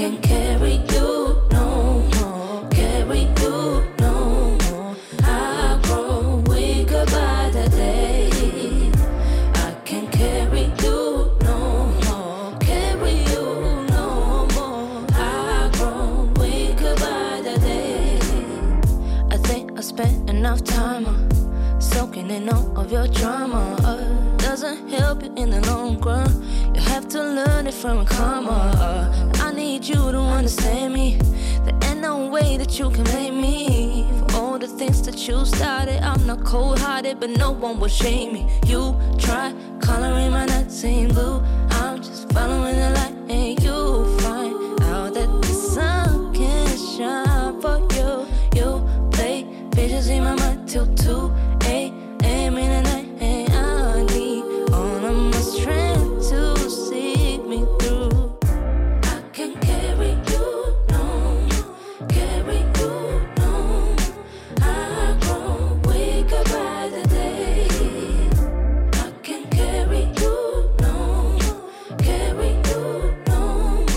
can't carry you no more, carry you no more. I grow weaker by the day. I can't carry you no more, carry you no more. I grow weaker by the day. I think I spent enough time soaking in all of your drama. Doesn't help you in the long run. You have to learn it from a karma. I need you to understand me. There ain't no way that you can blame me for all the things that you started. I'm not cold-hearted, but no one will shame me. You try coloring my nuts in blue. I'm just following the light, and you find out that the sun can't shine for you. You play bitches in my mind till 2 a.m. in the night, and I need all of my strength to see me through. I can carry you no more, carry you no more. I grow weaker by the day. I can carry you no more, carry you no more.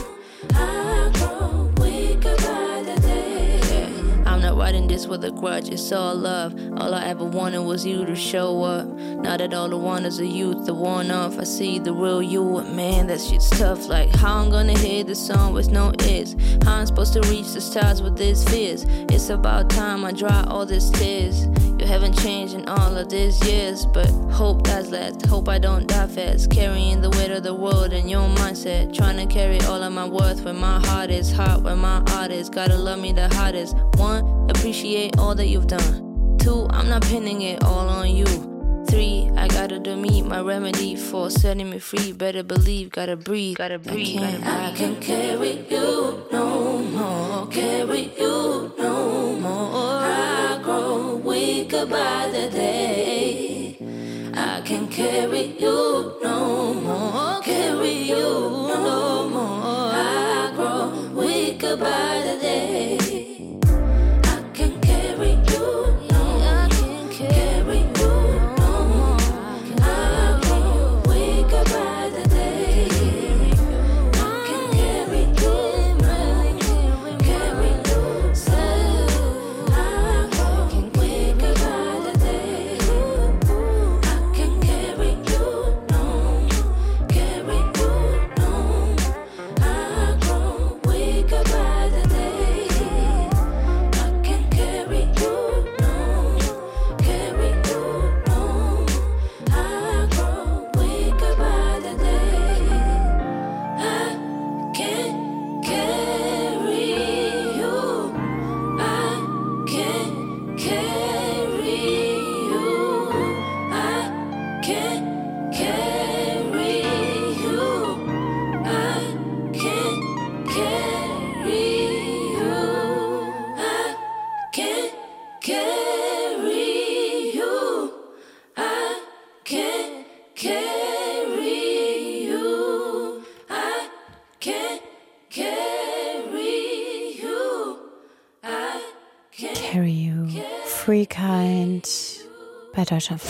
I grow weaker by the day. I'm not writing this with a grudge, it's all love. All I ever wanted was you to show up. Now that all the wonders of youth are worn off, I see the real you. Man, that shit's tough. Like how I'm gonna hear the song with no is. How I'm supposed to reach the stars with these fears. It's about time I dry all these tears. You haven't changed in all of these years, but hope that's last. Hope I don't die fast. Carrying the weight of the world in your mindset. Trying to carry all of my worth where my heart is. Heart where my heart is. Gotta love me the hottest. 1, appreciate all that you've done. 2, I'm not pinning it all on you. 3, I gotta do me, my remedy for setting me free. Better believe, gotta breathe, gotta breathe. I can't carry you no more, carry you no more. I grow weaker by the day. I can't carry you no more, carry you no more. I grow weaker by the day. Carry You, Free Kind bei Deutschlandfunk.